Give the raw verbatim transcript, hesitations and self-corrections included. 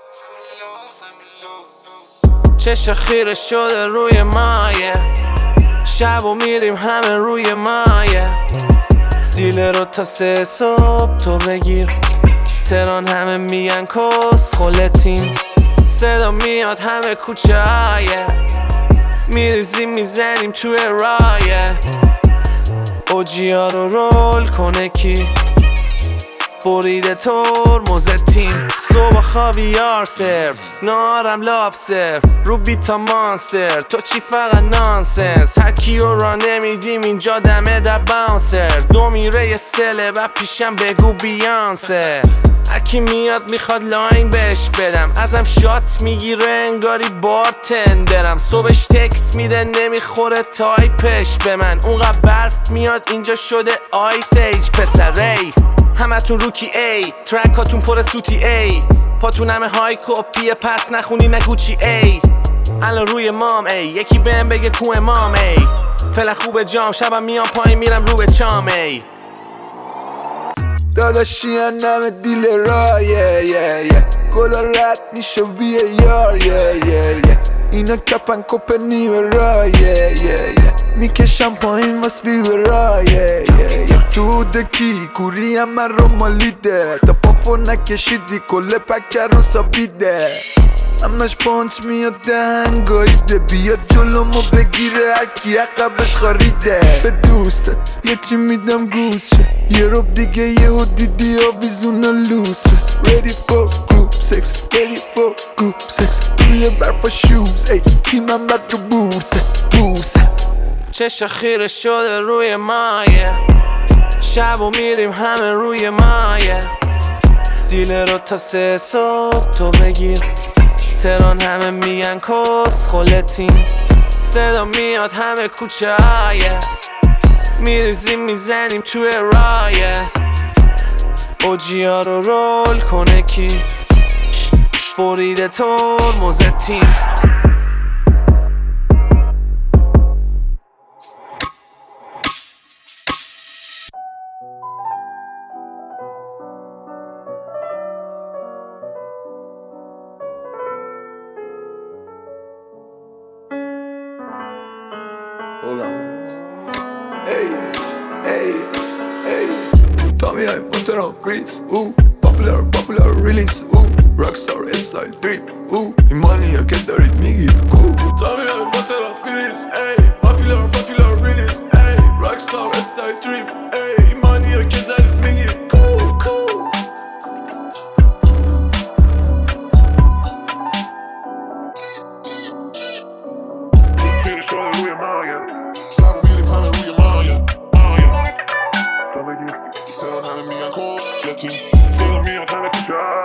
چشم خیره شده روی مایه، شب و میریم همه روی مایه. دیل رو تا سه صبح تو بگیر، تهران همه میگن کس خلتیم. صدا میاد همه کوچه هایه، میریزیم میزنیم توی رایه. اوجی ها رو رول کنه کی، بریده ترمز تیم. صبح خاویار سرو، نارم لابستر، رو بیتا مانستر. تو چی فقط نانسنس، هر کیو را نمیدیم اینجا دمه در باونسر. دو میره یه سله و پیشم بگو بیانسه. هرکی میاد میخواد لاین بهش بدم، ازم شات میگیره انگاری بارتندرم. صبحش تکس میده نمیخوره تایپش به من، اونقدر برف میاد اینجا شده آیس ایج. پسر ای همتون روکی ای، ترکاتون پر سوتی ای، پاتون همه های کپیه پس نخونی نگوچی ای. الان روی مام ای، یکی بهم بگه کو امام ای. فعلا خوبه جام، شبم میام پایین میرم رو به چام ای. داداشی نم دیل رایه یه یه گلا رد میشه وی یار یه یه یه. اینا کپن کپ نیمه رایه یه یه میکشم پایین واس وی رایه یه یه. تو دکی کوری هم من رو مالیده، تا پاپو نکشیدی کل پکر رو سابیده. همش پانچ میاد دهنگاییده، بیاد جلومو بگیره هرکی عقبش خاریده. به دوستت یه چی میدم گوشه، یه روب دیگه یه دیدی آویزونا لوسه. Ready for group sex, ready for group sex. روی برپا شوز ای تیمم بد رو بورسه بورسه. چشم خیره شده روی مایه، شب و میریم همه روی مایه. دیل رو تا سه صبح تو بگیر، تهران همه میگن کس خلتیم. صدا میاد همه کوچه هایه، میریزیم میزنیم توی رایه. اوجی ها رو رول کنه کی، بریده ترمز تیم. Hold on. Hey, hey, hey. Tommy, I want to freeze. Ooh, popular, popular release. Ooh, rockstar style drip. Ooh, money I get the rhythm give. Cool. Tommy, I want to freeze. Hey, popular, popular release. Hey, rockstar style drip. Hey, money I get the rhythm give. Cool, cool. Tell me I'm kinda too shy.